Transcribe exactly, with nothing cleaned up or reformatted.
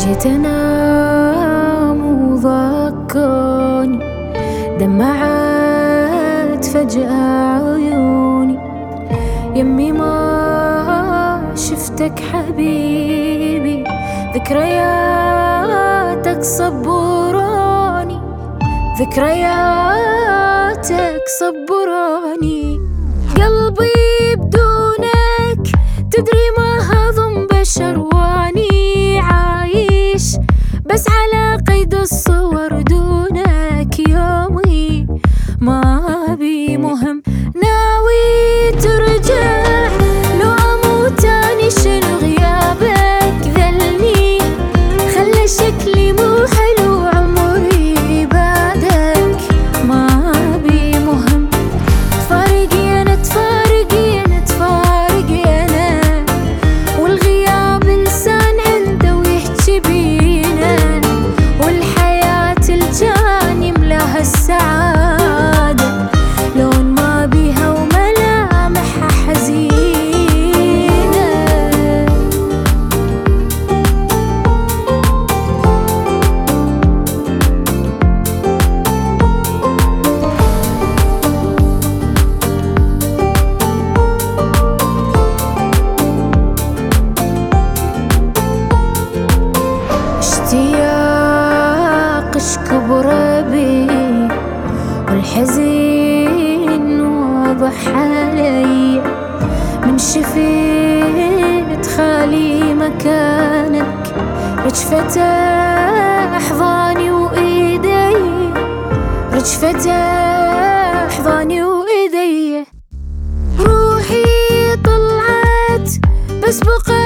جيت انام وضاقوني دمعت فجأة عيوني، يمي ما شفتك حبيبي، ذكرياتك صبروني، ذكرياتك صبروني. قلبي بدونك تدري ما هضم بشر، واني عايش بس على قيد الصور دونك. يومي ما بي مهم، ناوي ترجع لو اموت اني شنو غيابك ذلني، خلى شكلي مو حلو عمري بعدك. ما بي مهم، تفارقي انا تفارقي انا تفارقي انا، والغياب انسان عنده ويحكي بينا، والحياة الجان يملاها السعادة لون ما بيها وملامحها حزينة. اشتياق اشكب بي والحزين واضح علي، من شفيت خالي مكانك رجفة احضاني وايدي، رجفة احضاني وايدي. روحي طلعت بس بقى